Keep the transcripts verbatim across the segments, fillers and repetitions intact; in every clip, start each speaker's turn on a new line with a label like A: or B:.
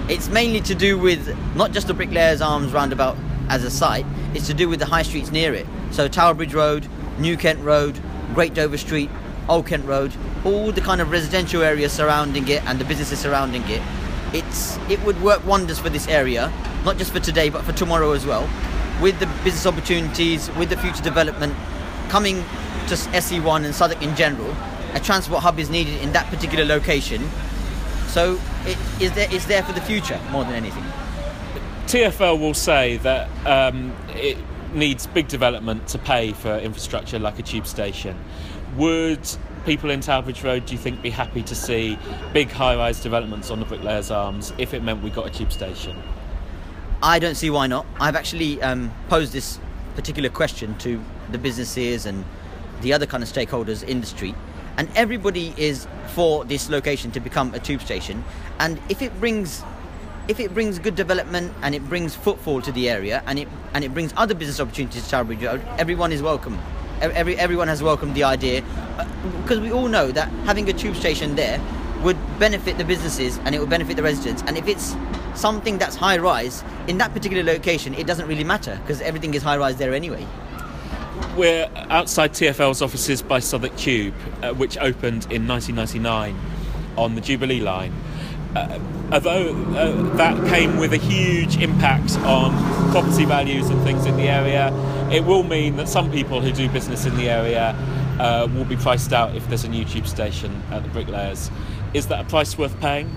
A: It's mainly to do with not just the Bricklayers Arms roundabout as a site, it's to do with the high streets near it. So Tower Bridge Road, New Kent Road, Great Dover Street, Old Kent Road, all the kind of residential areas surrounding it and the businesses surrounding it. It's it would work wonders for this area, not just for today but for tomorrow as well. With the business opportunities, with the future development coming to S E one and Southwark in general, a transport hub is needed in that particular location. So it is there, it's there for the future more than anything.
B: T F L will say that um, it needs big development to pay for infrastructure like a tube station. Would people in Tower Bridge Road, do you think, be happy to see big high-rise developments on the Bricklayers Arms if it meant we got a tube station?
A: I don't see why not. I've actually um, posed this particular question to the businesses and the other kind of stakeholders in the street, and everybody is for this location to become a tube station. And if it brings if it brings good development and it brings footfall to the area and it and it brings other business opportunities to Tower Bridge Road, everyone is welcome. Every, everyone has welcomed the idea, because we all know that having a tube station there would benefit the businesses and it would benefit the residents. And if it's something that's high rise in that particular location, it doesn't really matter because everything is high rise there anyway.
B: We're outside T F L's offices by Southwark Tube, uh, which opened in nineteen ninety-nine on the Jubilee line. Uh, although uh, that came with a huge impact on property values and things in the area, it will mean that some people who do business in the area uh, will be priced out if there's a new tube station at the Bricklayers. Is that a price worth paying?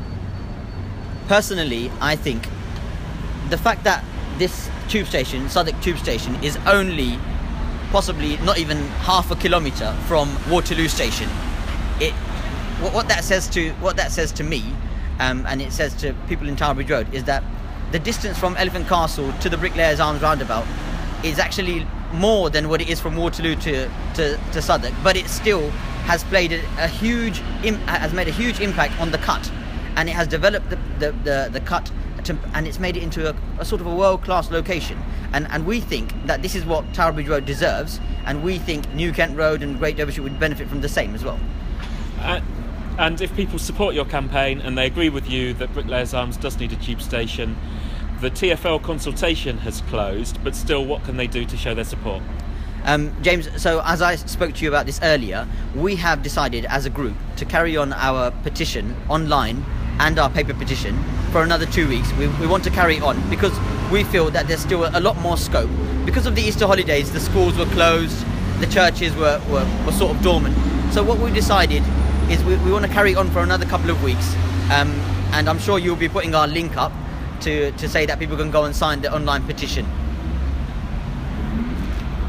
A: Personally, I think the fact that this tube station, Southwark Tube Station, is only possibly not even half a kilometre from Waterloo Station, it what, what that says to what that says to me, um, and it says to people in Tower Bridge Road, is that the distance from Elephant Castle to the Bricklayers Arms roundabout is actually more than what it is from Waterloo to, to, to Southwark, but it still has played a, a huge im- has made a huge impact on the cut, and it has developed the the, the, the cut to, and it's made it into a, a sort of a world-class location. And and we think that this is what Tower Bridge Road deserves, and we think New Kent Road and Great Dover Street would benefit from the same as well.
B: Uh, and if people support your campaign and they agree with you that Bricklayers Arms does need a tube station, the T F L consultation has closed, but still, what can they do to show their support?
A: Um, James, so as I spoke to you about this earlier, we have decided as a group to carry on our petition online and our paper petition for another two weeks. We, we want to carry it on because we feel that there's still a lot more scope. Because of the Easter holidays, the schools were closed, the churches were, were, were sort of dormant. So what we decided is we, we want to carry on for another couple of weeks, um, and I'm sure you'll be putting our link up to, to say that people can go and sign the online petition.